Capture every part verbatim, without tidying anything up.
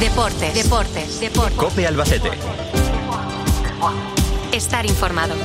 Deportes, deportes, deportes. COPE Albacete. Estar informado.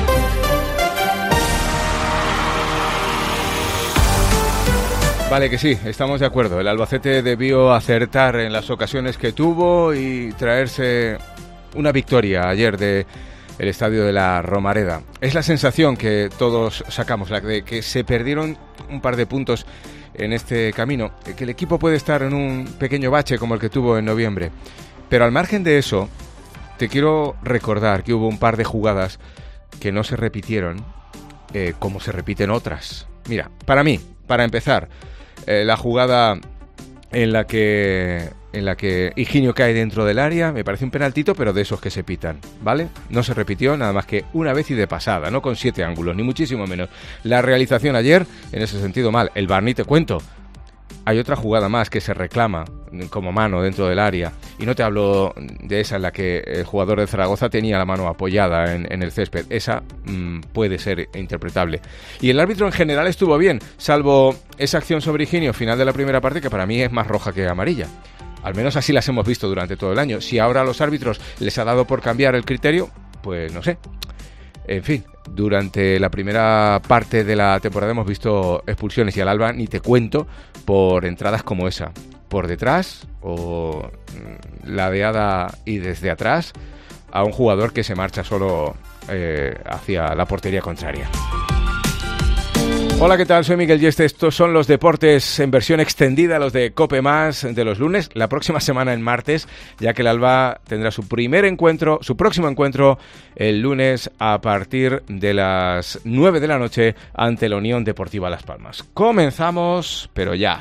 Vale, que sí, estamos de acuerdo. El Albacete debió acertar en las ocasiones que tuvo y traerse una victoria ayer de el estadio de la Romareda. Es la sensación que todos sacamos, la de que se perdieron un par de puntos en este camino, que el equipo puede estar en un pequeño bache como el que tuvo en noviembre. Pero al margen de eso, te quiero recordar que hubo un par de jugadas que no se repitieron eh, como se repiten otras. Mira, para mí, para empezar, eh, la jugada en la que en la que Higinio cae dentro del área, me parece un penaltito, pero de esos que se pitan, ¿vale? No se repitió nada más que una vez y de pasada, no con siete ángulos, ni muchísimo menos. La realización ayer, en ese sentido mal. El V A R ni te cuento. Hay otra jugada más que se reclama como mano dentro del área, y no te hablo de esa en la que el jugador de Zaragoza tenía la mano apoyada en, en el césped. Esa mmm, puede ser interpretable. Y el árbitro en general estuvo bien, salvo esa acción sobre Higinio, final de la primera parte, que para mí es más roja que amarilla. Al menos así las hemos visto durante todo el año. Si ahora a los árbitros les ha dado por cambiar el criterio, pues no sé. En fin, durante la primera parte de la temporada hemos visto expulsiones, y al Alba ni te cuento, por entradas como esa. Por detrás o ladeada y desde atrás a un jugador que se marcha solo eh, hacia la portería contraria. Hola, ¿qué tal? Soy Miguel Yeste. Estos son los deportes en versión extendida, los de COPE Más de los lunes. La próxima semana, en martes, ya que el Alba tendrá su primer encuentro, su próximo encuentro, el lunes a partir de las nueve de la noche ante la Unión Deportiva Las Palmas. Comenzamos, pero ya.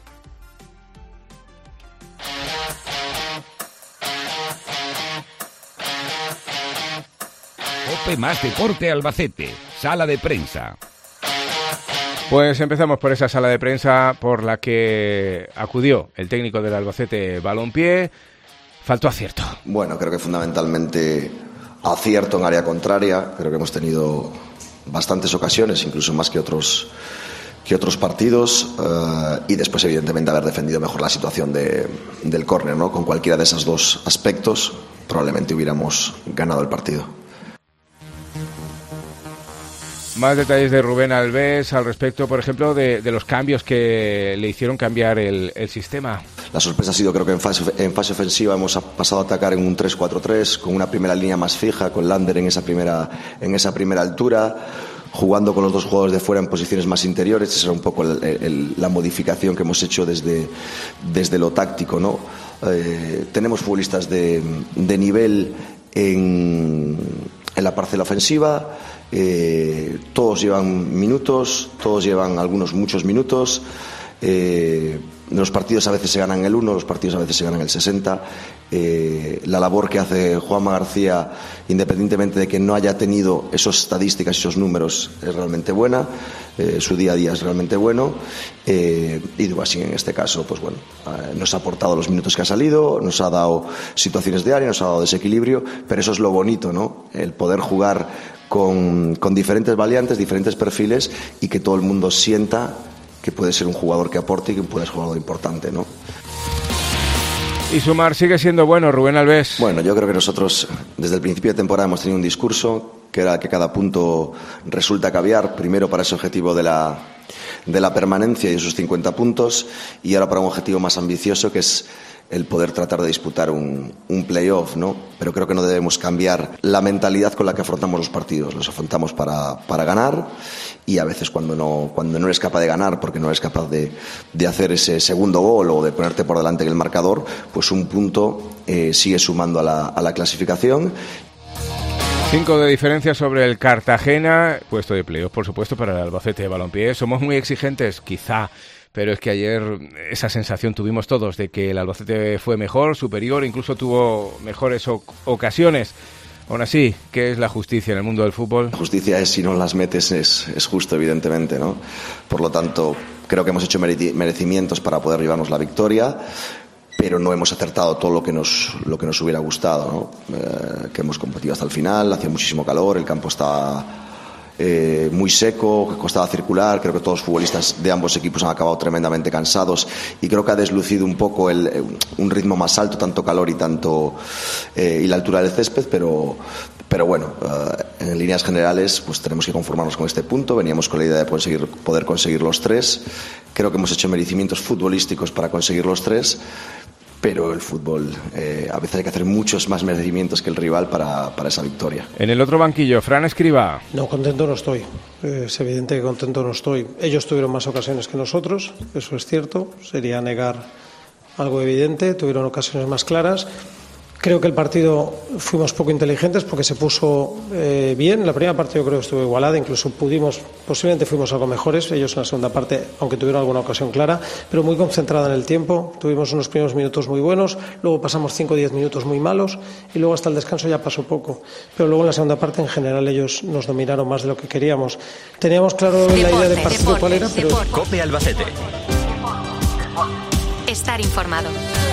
COPE Más Deporte Albacete, sala de prensa. Pues empezamos por esa sala de prensa por la que acudió el técnico del Albacete Balompié. Faltó acierto. Bueno, creo que fundamentalmente acierto en área contraria. Creo que hemos tenido bastantes ocasiones, incluso más que otros que otros partidos, uh, y después evidentemente haber defendido mejor la situación de, del córner, ¿no? Con cualquiera de esos dos aspectos probablemente hubiéramos ganado el partido. Más detalles de Rubén Alves al respecto, por ejemplo, de, de los cambios que le hicieron cambiar el, el sistema. La sorpresa ha sido, creo que en fase, en fase ofensiva hemos pasado a atacar en un tres cuatro tres, con una primera línea más fija, con Lander en esa primera, en esa primera altura, jugando con los dos jugadores de fuera en posiciones más interiores. Esa era un poco el, el, la modificación que hemos hecho desde, desde lo táctico, ¿no? Eh, tenemos futbolistas de, de nivel en, en la parcela ofensiva. Eh, todos llevan minutos, todos llevan algunos muchos minutos. Eh, los partidos a veces se ganan el uno, los partidos a veces se ganan el sesenta. Eh, la labor que hace Juanma García, independientemente de que no haya tenido esas estadísticas y esos números, es realmente buena. Eh, su día a día es realmente bueno. Eh, y Dubasín, en este caso, pues bueno, eh, nos ha aportado los minutos que ha salido, nos ha dado situaciones de área, nos ha dado desequilibrio, pero eso es lo bonito, ¿no? El poder jugar Con, con diferentes variantes, diferentes perfiles, y que todo el mundo sienta que puede ser un jugador que aporte y que puede ser un jugador importante, ¿no? Y sumar sigue siendo bueno, Rubén Alves. Bueno, yo creo que nosotros desde el principio de temporada hemos tenido un discurso que era que cada punto resulta caviar, primero para ese objetivo de la, de la permanencia y esos cincuenta puntos, y ahora para un objetivo más ambicioso, que es el poder tratar de disputar un, un playoff, ¿no? Pero creo que no debemos cambiar la mentalidad con la que afrontamos los partidos. Los afrontamos para, para ganar, y a veces cuando no, cuando no eres capaz de ganar porque no eres capaz de, de hacer ese segundo gol o de ponerte por delante en el marcador, pues un punto eh, sigue sumando a la, a la clasificación. Cinco de diferencia sobre el Cartagena, puesto de playoff, por supuesto, para el Albacete de Balompié. Somos muy exigentes, quizá, pero es que ayer esa sensación tuvimos todos de que el Albacete fue mejor, superior, incluso tuvo mejores o- ocasiones. Aún así, ¿qué es la justicia en el mundo del fútbol? La justicia es, si no las metes, es, es justo, evidentemente, ¿no? Por lo tanto, creo que hemos hecho mereci- merecimientos para poder llevarnos la victoria, pero no hemos acertado todo lo que nos, lo que nos hubiera gustado, ¿no? Eh, que hemos competido hasta el final, hacía muchísimo calor, el campo estaba, eh, muy seco, que costaba circular. Creo que todos los futbolistas de ambos equipos han acabado tremendamente cansados y creo que ha deslucido un poco el, un ritmo más alto, tanto calor y tanto eh, y la altura del césped, pero Pero bueno, uh, en líneas generales pues tenemos que conformarnos con este punto. Veníamos con la idea de conseguir, poder conseguir los tres. Creo que hemos hecho merecimientos futbolísticos para conseguir los tres, pero el fútbol eh, a veces hay que hacer muchos más merecimientos que el rival para, para esa victoria. En el otro banquillo, Fran Escribá. No, contento no estoy. Es evidente que contento no estoy. Ellos tuvieron más ocasiones que nosotros, eso es cierto. Sería negar algo evidente. Tuvieron ocasiones más claras. Creo que el partido fuimos poco inteligentes porque se puso eh, bien. La primera parte yo creo que estuvo igualada, incluso pudimos, posiblemente fuimos algo mejores. Ellos en la segunda parte, aunque tuvieron alguna ocasión clara, pero muy concentrada en el tiempo. Tuvimos unos primeros minutos muy buenos, luego pasamos cinco o diez minutos muy malos y luego hasta el descanso ya pasó poco. Pero luego en la segunda parte en general ellos nos dominaron más de lo que queríamos. Teníamos claro deporte, la idea del partido deporte, cuál era, pero... Deporte. Cope Albacete. Estar informado.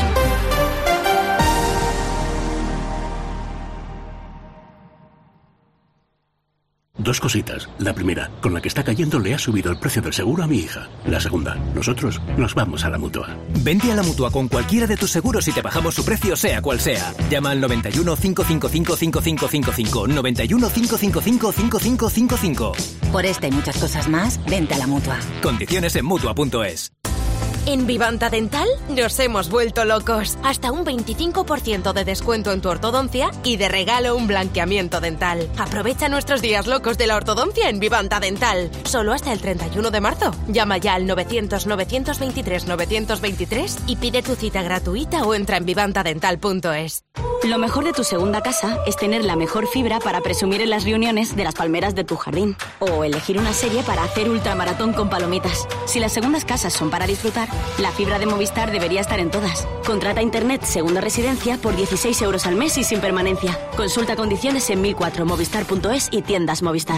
Dos cositas. La primera, con la que está cayendo le ha subido el precio del seguro a mi hija. La segunda, nosotros nos vamos a la Mutua. Vente a la Mutua con cualquiera de tus seguros y te bajamos su precio sea cual sea. Llama al noventa y uno, cinco cinco cinco, cinco cinco cinco cinco, noventa y uno, cinco cinco cinco, cinco cinco cinco cinco. Por esta y muchas cosas más, vente a la Mutua. Condiciones en Mutua punto es. En Vivanta Dental nos hemos vuelto locos. Hasta un veinticinco por ciento de descuento en tu ortodoncia y de regalo un blanqueamiento dental. Aprovecha nuestros días locos de la ortodoncia en Vivanta Dental. Solo hasta el treinta y uno de marzo. Llama ya al novecientos, novecientos veintitrés, novecientos veintitrés y pide tu cita gratuita o entra en vivanta dental punto es. Lo mejor de tu segunda casa es tener la mejor fibra para presumir en las reuniones de las palmeras de tu jardín. O elegir una serie para hacer ultramaratón con palomitas. Si las segundas casas son para disfrutar, la fibra de Movistar debería estar en todas. Contrata Internet Segunda Residencia por dieciséis euros al mes y sin permanencia. Consulta condiciones en mil cuatro movistar punto es y tiendas Movistar.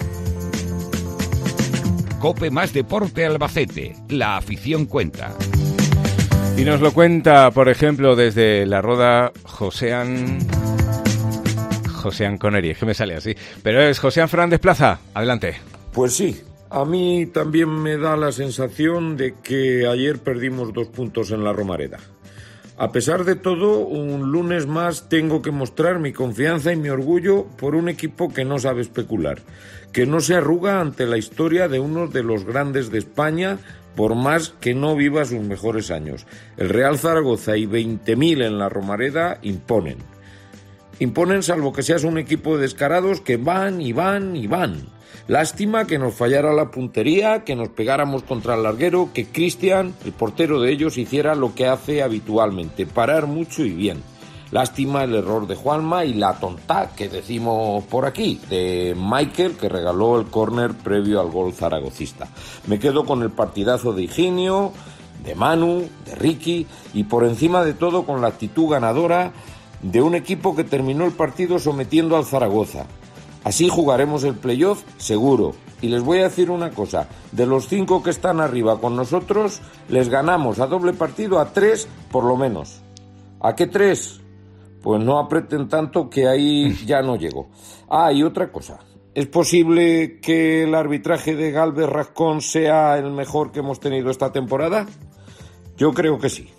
Cope más Deporte Albacete. La afición cuenta. Y nos lo cuenta, por ejemplo, desde La Roda, Joséan... Joséan Coneri, es que me sale así. Pero es Joséan Fernández Plaza. Adelante. Pues sí. A mí también me da la sensación de que ayer perdimos dos puntos en la Romareda. A pesar de todo, un lunes más tengo que mostrar mi confianza y mi orgullo por un equipo que no sabe especular, que no se arruga ante la historia de uno de los grandes de España, por más que no viva sus mejores años. El Real Zaragoza y veinte mil en la Romareda imponen. Imponen salvo que seas un equipo de descarados que van y van y van. Lástima que nos fallara la puntería, que nos pegáramos contra el larguero, que Cristian, el portero de ellos, hiciera lo que hace habitualmente, parar mucho y bien. Lástima el error de Juanma y la tonta que decimos por aquí, de Michael, que regaló el córner previo al gol zaragocista. Me quedo con el partidazo de Higinio, de Manu, de Ricky y por encima de todo con la actitud ganadora de un equipo que terminó el partido sometiendo al Zaragoza. Así jugaremos el playoff seguro. Y les voy a decir una cosa, de los cinco que están arriba con nosotros, les ganamos a doble partido a tres por lo menos. ¿A qué tres? Pues no aprieten tanto que ahí ya no llego. Ah, y otra cosa, ¿es posible que el arbitraje de Galvez Rascón sea el mejor que hemos tenido esta temporada? Yo creo que sí.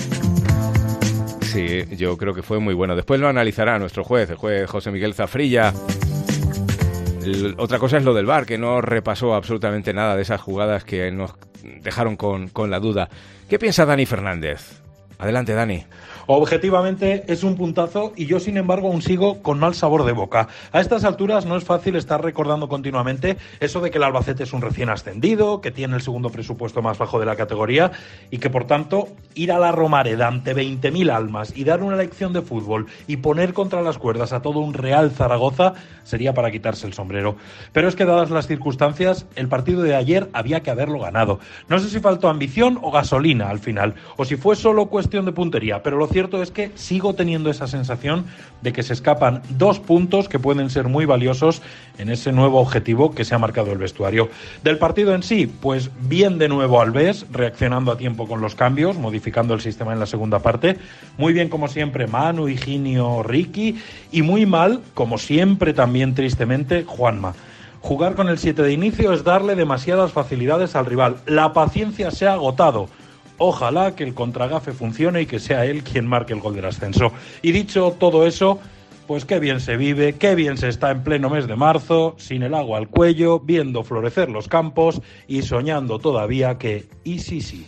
Sí, yo creo que fue muy bueno. Después lo analizará nuestro juez, el juez José Miguel Zafrilla. Otra cosa es lo del V A R, que no repasó absolutamente nada de esas jugadas que nos dejaron con, con la duda. ¿Qué piensa Dani Fernández? Adelante, Dani. Objetivamente es un puntazo y yo, sin embargo, aún sigo con mal sabor de boca. A estas alturas no es fácil estar recordando continuamente eso de que el Albacete es un recién ascendido, que tiene el segundo presupuesto más bajo de la categoría y que, por tanto, ir a la Romareda ante veinte mil almas y dar una lección de fútbol y poner contra las cuerdas a todo un Real Zaragoza sería para quitarse el sombrero. Pero es que, dadas las circunstancias, el partido de ayer había que haberlo ganado. No sé si faltó ambición o gasolina al final, o si fue solo cuestión de puntería, pero lo cierto es que sigo teniendo esa sensación de que se escapan dos puntos que pueden ser muy valiosos en ese nuevo objetivo que se ha marcado el vestuario. Del partido en sí, pues bien de nuevo Alves, reaccionando a tiempo con los cambios, modificando el sistema en la segunda parte. Muy bien, como siempre, Manu, Higinio, Ricky, y muy mal, como siempre también tristemente, Juanma. Jugar con el siete de inicio es darle demasiadas facilidades al rival. La paciencia se ha agotado. Ojalá que el contragafe funcione y que sea él quien marque el gol del ascenso. Y dicho todo eso, pues qué bien se vive, qué bien se está en pleno mes de marzo, sin el agua al cuello, viendo florecer los campos y soñando todavía que y sí sí.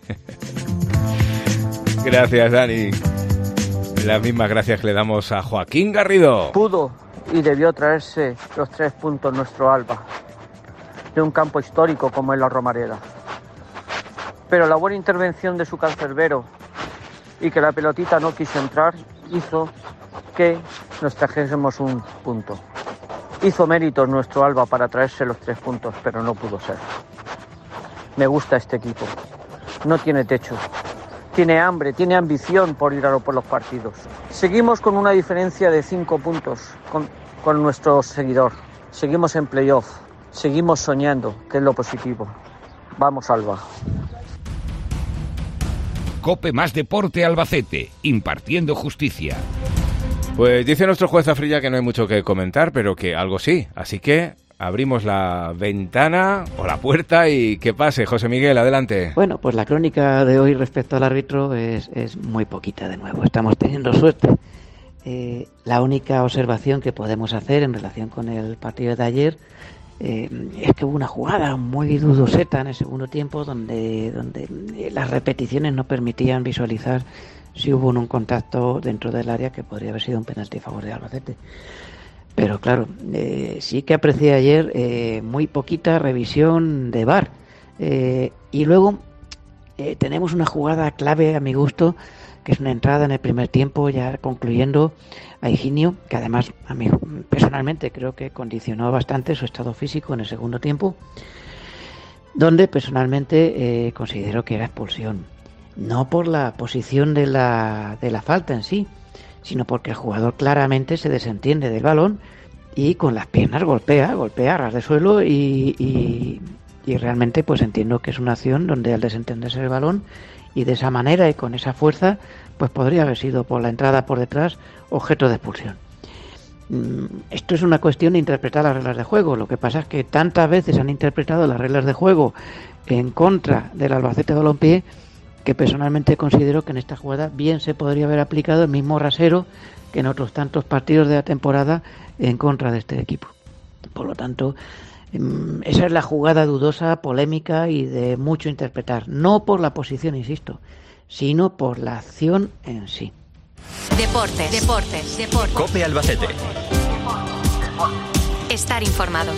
Gracias, Dani. Las mismas gracias que le damos a Joaquín Garrido. Pudo y debió traerse los tres puntos nuestro Alba, de un campo histórico como es la Romareda. Pero la buena intervención de su cancerbero y que la pelotita no quiso entrar hizo que nos trajésemos un punto. Hizo méritos nuestro Alba para traerse los tres puntos, pero no pudo ser. Me gusta este equipo. No tiene techo. Tiene hambre, tiene ambición por ir a por los partidos. Seguimos con una diferencia de cinco puntos con, con nuestro seguidor. Seguimos en playoff. Seguimos soñando, que es lo positivo. Vamos, Alba. COPE más Deporte Albacete, impartiendo justicia. Pues dice nuestro juez Afrilla que no hay mucho que comentar, pero que algo sí. Así que abrimos la ventana o la puerta y que pase. José Miguel, adelante. Bueno, pues la crónica de hoy respecto al árbitro es, es muy poquita de nuevo. Estamos teniendo suerte. Eh, la única observación que podemos hacer en relación con el partido de ayer eh, es que hubo una jugada muy dudoseta en el segundo tiempo donde, donde las repeticiones no permitían visualizar si hubo un contacto dentro del área que podría haber sido un penalti a favor de Albacete. Pero claro, eh, sí que aprecié ayer eh, muy poquita revisión de V A R. Eh, y luego eh, tenemos una jugada clave a mi gusto, que es una entrada en el primer tiempo, ya concluyendo, a Higinio, que además a mí personalmente creo que condicionó bastante su estado físico en el segundo tiempo, donde personalmente eh, considero que era expulsión. No por la posición de la, de la falta en sí, sino porque el jugador claramente se desentiende del balón y con las piernas golpea, golpea a ras de suelo y, y, y realmente pues entiendo que es una acción donde al desentenderse del balón y de esa manera y con esa fuerza pues podría haber sido por la entrada por detrás objeto de expulsión. Esto es una cuestión de interpretar las reglas de juego. Lo que pasa es que tantas veces han interpretado las reglas de juego en contra del Albacete Balompié que personalmente considero que en esta jugada bien se podría haber aplicado el mismo rasero que en otros tantos partidos de la temporada en contra de este equipo. Por lo tanto, esa es la jugada dudosa, polémica y de mucho interpretar. No por la posición, insisto, sino por la acción en sí. Deportes, deportes, deportes. COPE Albacete. Estar informado.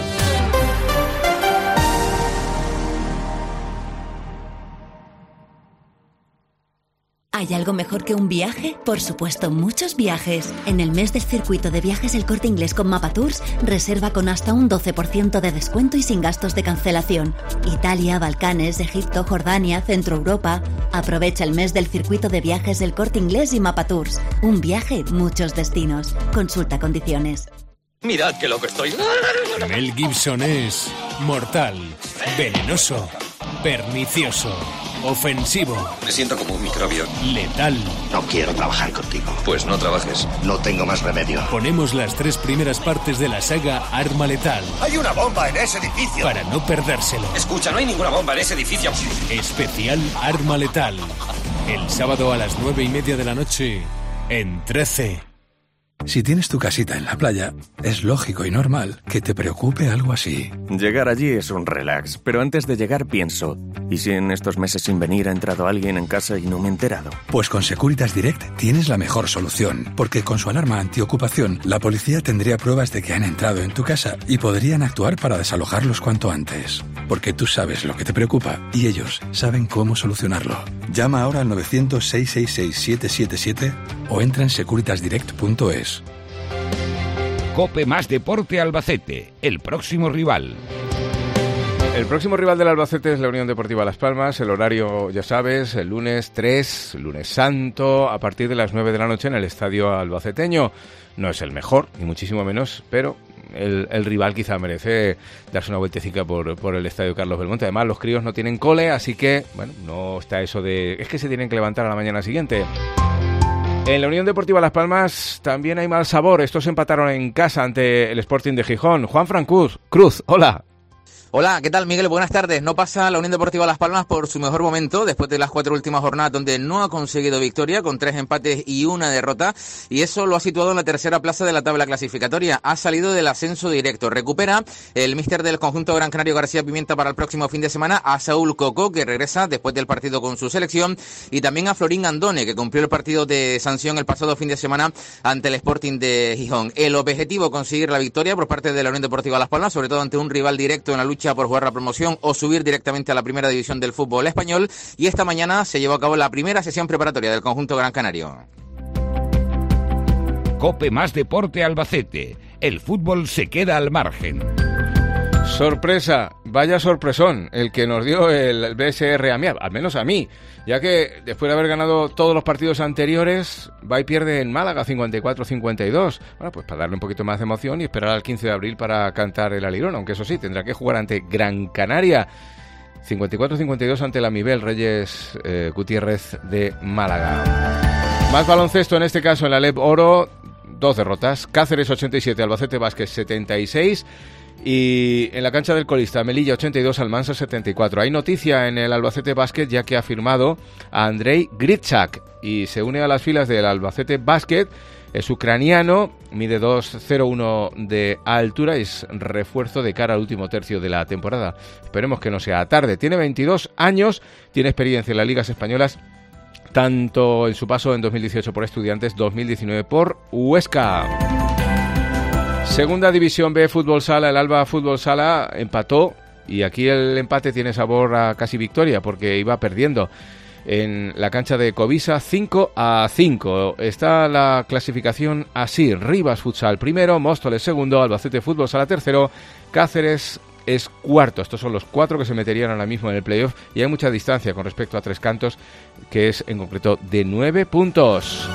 ¿Hay algo mejor que un viaje? Por supuesto, muchos viajes. En el mes del circuito de viajes El Corte Inglés con Mapatours, reserva con hasta un doce por ciento de descuento y sin gastos de cancelación. Italia, Balcanes, Egipto, Jordania, Centro Europa. Aprovecha el mes del circuito de viajes El Corte Inglés y Mapatours. Un viaje, muchos destinos. Consulta condiciones. Mirad qué loco estoy. Mel Gibson es mortal, venenoso, pernicioso, ofensivo. Me siento como un microbio. Letal. No quiero trabajar contigo. Pues no trabajes. No tengo más remedio. Ponemos las tres primeras partes de la saga Arma Letal. ¡Hay una bomba en ese edificio! Para no perdérselo. Escucha, no hay ninguna bomba en ese edificio. Especial Arma Letal. El sábado a las nueve y media de la noche en trece. Si tienes tu casita en la playa, es lógico y normal que te preocupe algo así. Llegar allí es un relax, pero antes de llegar pienso, ¿y si en estos meses sin venir ha entrado alguien en casa y no me he enterado? Pues con Securitas Direct tienes la mejor solución, porque con su alarma antiocupación, la policía tendría pruebas de que han entrado en tu casa y podrían actuar para desalojarlos cuanto antes. Porque tú sabes lo que te preocupa y ellos saben cómo solucionarlo. Llama ahora al novecientos, seiscientos sesenta y seis, siete siete siete o entra en securitas direct punto es. COPE más Deporte Albacete, el próximo rival. El próximo rival del Albacete es la Unión Deportiva Las Palmas. El horario, ya sabes, el lunes tres, lunes santo, a partir de las nueve de la noche en el Estadio Albaceteño. No es el mejor, ni muchísimo menos, pero el, el rival quizá merece darse una vueltecita por, por el Estadio Carlos Belmonte. Además, los críos no tienen cole, así que, bueno, no está eso de... es que se tienen que levantar a la mañana siguiente. En la Unión Deportiva Las Palmas también hay mal sabor. Estos empataron en casa ante el Sporting de Gijón. Juan Fran Cruz, Cruz, hola. Hola, ¿qué tal, Miguel? Buenas tardes. No pasa la Unión Deportiva Las Palmas por su mejor momento después de las cuatro últimas jornadas donde no ha conseguido victoria, con tres empates y una derrota, y eso lo ha situado en la tercera plaza de la tabla clasificatoria. Ha salido del ascenso directo. Recupera el míster del conjunto Gran Canario, García Pimienta, para el próximo fin de semana a Saúl Coco, que regresa después del partido con su selección, y también a Florín Andone, que cumplió el partido de sanción el pasado fin de semana ante el Sporting de Gijón. El objetivo, conseguir la victoria por parte de la Unión Deportiva Las Palmas, sobre todo ante un rival directo en la lucha por jugar la promoción o subir directamente a la primera división del fútbol español, y esta mañana se llevó a cabo la primera sesión preparatoria del conjunto Gran Canario. COPE más Deporte Albacete. El fútbol se queda al margen. Sorpresa, vaya sorpresón el que nos dio el B S R a mí, al menos a mí, ya que después de haber ganado todos los partidos anteriores, va y pierde en Málaga cincuenta y cuatro a cincuenta y dos. Bueno, pues para darle un poquito más de emoción y esperar al quince de abril para cantar el alirón, aunque eso sí, tendrá que jugar ante Gran Canaria. cincuenta y cuatro a cincuenta y dos ante la Mibel Reyes eh, Gutiérrez de Málaga. Más baloncesto, en este caso en la L E B Oro, dos derrotas. Cáceres ochenta y siete, Albacete Básquet setenta y seis. Y en la cancha del colista, Melilla ochenta y dos, Almansa setenta y cuatro. Hay noticia en el Albacete Básquet, ya que ha firmado a Andrei Gritschak y se une a las filas del Albacete Básquet. Es ucraniano, mide dos cero uno de altura y es refuerzo de cara al último tercio de la temporada. Esperemos que no sea tarde. Tiene veintidós años, tiene experiencia en las ligas españolas, tanto en su paso en dos mil dieciocho por Estudiantes, dos mil diecinueve por Huesca. Segunda División B, Fútbol Sala. El Alba Fútbol Sala empató y aquí el empate tiene sabor a casi victoria porque iba perdiendo en la cancha de Covisa cinco a cinco. Está la clasificación así: Rivas Futsal primero, Móstoles segundo, Albacete Fútbol Sala tercero, Cáceres es cuarto. Estos son los cuatro que se meterían ahora mismo en el playoff y hay mucha distancia con respecto a Tres Cantos, que es en concreto de nueve puntos.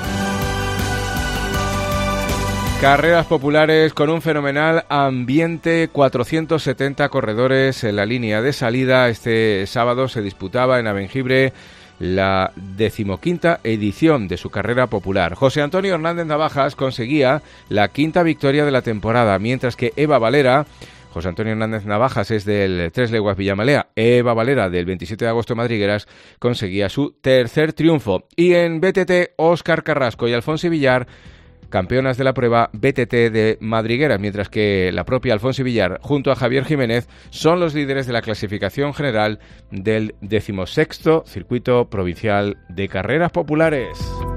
Carreras populares con un fenomenal ambiente, cuatrocientos setenta corredores en la línea de salida. Este sábado se disputaba en Abengibre la decimoquinta edición de su carrera popular. José Antonio Hernández Navajas conseguía la quinta victoria de la temporada, mientras que Eva Valera, José Antonio Hernández Navajas es del Tres Leguas Villamalea, Eva Valera del veintisiete de agosto Madrigueras conseguía su tercer triunfo. Y en B T T, Óscar Carrasco y Alfonso Villar, campeonas de la prueba B T T de Madrigueras, mientras que la propia Alfonso Villar junto a Javier Jiménez son los líderes de la clasificación general del decimosexto Circuito Provincial de Carreras Populares.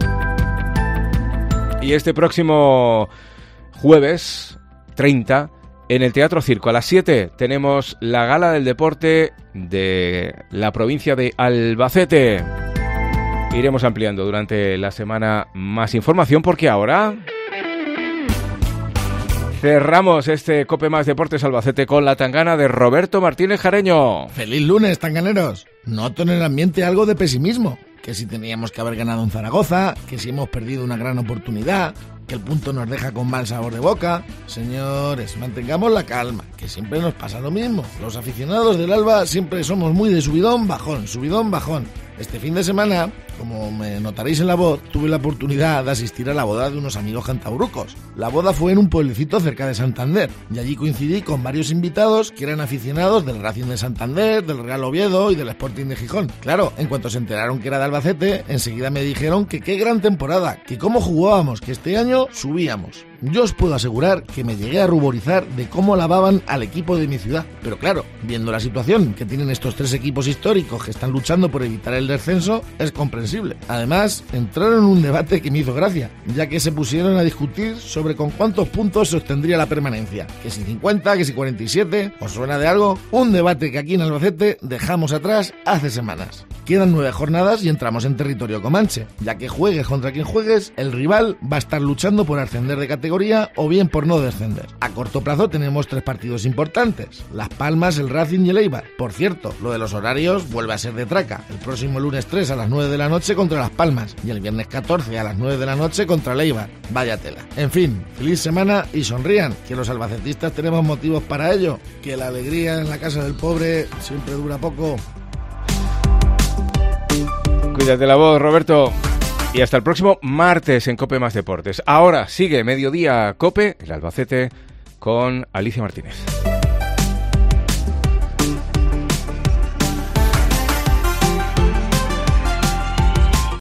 Y este próximo jueves treinta, en el Teatro Circo a las siete, tenemos la Gala del Deporte de la provincia de Albacete. Iremos ampliando durante la semana más información porque ahora cerramos este COPE Más Deportes Albacete con la tangana de Roberto Martínez Jareño. ¡Feliz lunes, tanganeros! Noto en el ambiente algo de pesimismo. Que si teníamos que haber ganado en Zaragoza, que si hemos perdido una gran oportunidad, que el punto nos deja con mal sabor de boca. Señores, mantengamos la calma, que siempre nos pasa lo mismo. Los aficionados del Alba siempre somos muy de subidón, bajón, subidón, bajón. Este fin de semana, como me notaréis en la voz, tuve la oportunidad de asistir a la boda de unos amigos cantaurucos. La boda fue en un pueblecito cerca de Santander, y allí coincidí con varios invitados que eran aficionados del Racing de Santander, del Real Oviedo y del Sporting de Gijón. Claro, en cuanto se enteraron que era de Albacete, enseguida me dijeron que qué gran temporada, que cómo jugábamos, que este año subíamos. Yo os puedo asegurar que me llegué a ruborizar de cómo alababan al equipo de mi ciudad. Pero claro, viendo la situación que tienen estos tres equipos históricos que están luchando por evitar el descenso, es comprensible. Además, entraron en un debate que me hizo gracia, ya que se pusieron a discutir sobre con cuántos puntos se obtendría la permanencia. Que si cincuenta, que si cuarenta y siete, ¿os suena de algo? Un debate que aquí en Albacete dejamos atrás hace semanas. Quedan nueve jornadas y entramos en territorio comanche, ya que juegues contra quien juegues, el rival va a estar luchando por ascender de categoría o bien por no descender. A corto plazo tenemos tres partidos importantes: Las Palmas, el Racing y el Eibar. Por cierto, lo de los horarios vuelve a ser de traca. El próximo lunes tres a las nueve de la noche contra Las Palmas y el viernes catorce a las nueve de la noche contra el Eibar. Vaya tela. En fin, feliz semana y sonrían, que los albacetistas tenemos motivos para ello, que la alegría en la casa del pobre siempre dura poco. Cuídate la voz, Roberto. Y hasta el próximo martes en COPE Más Deportes. Ahora sigue Mediodía COPE, el Albacete, con Alicia Martínez.